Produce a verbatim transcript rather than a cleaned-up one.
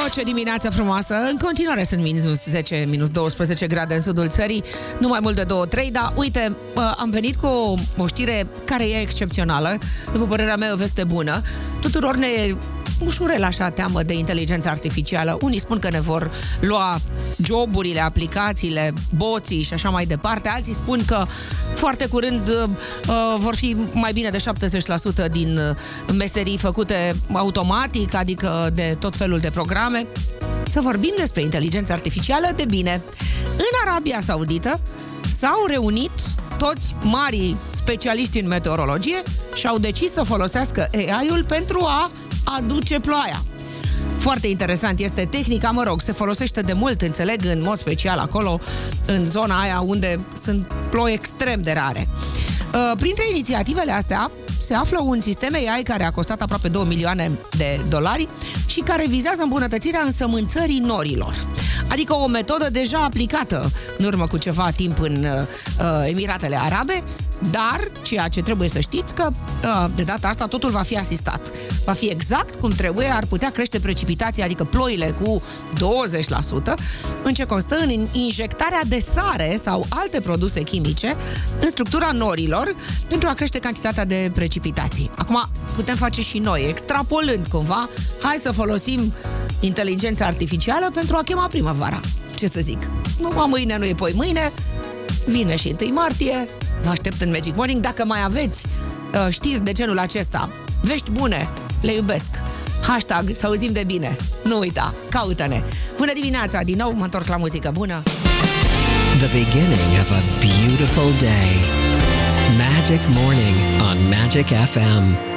ce dimineață frumoasă. În continuare sunt minus zece, minus douăsprezece grade în sudul țării, nu mai mult de două trei, dar uite, am venit cu o, o știre care e excepțională, după părerea mea o veste bună. Tuturor ne ușurel așa teamă de inteligența artificială. Unii spun că ne vor lua joburile, aplicațiile, boții și așa mai departe. Alții spun că foarte curând uh, vor fi mai bine de șaptezeci la sută din meserii făcute automatic, adică de tot felul de programe. Să vorbim despre inteligența artificială de bine. În Arabia Saudită s-au reunit toți marii specialiști în meteorologie și au decis să folosească A I-ul pentru a aduce ploaia. Foarte interesant este tehnica, mă rog, se folosește de mult, înțeleg, în mod special acolo, în zona aia unde sunt ploi extrem de rare. Printre inițiativele astea se află un sistem A I care a costat aproape două milioane de dolari și care vizează îmbunătățirea însămânțării norilor. Adică o metodă deja aplicată în urmă cu ceva timp în uh, Emiratele Arabe, dar ceea ce trebuie să știți că uh, de data asta totul va fi asistat. Va fi exact cum trebuie, ar putea crește precipitația, adică ploile, cu douăzeci la sută, în ce constă în injectarea de sare sau alte produse chimice în structura norilor pentru a crește cantitatea de precipitații. Acum putem face și noi, extrapolând cumva, hai să folosim inteligența artificială pentru a chema primăvara. Ce să zic? Numai mâine nu e poi mâine, vine și întâi martie, vă aștept în Magic Morning. Dacă mai aveți uh, știri de genul acesta, vești bune, le iubesc. Hashtag să auzim de bine. Nu uita, caută-ne. Bună dimineața, din nou mă întorc la muzică bună. The beginning of a beautiful day. Magic Morning on Magic F M.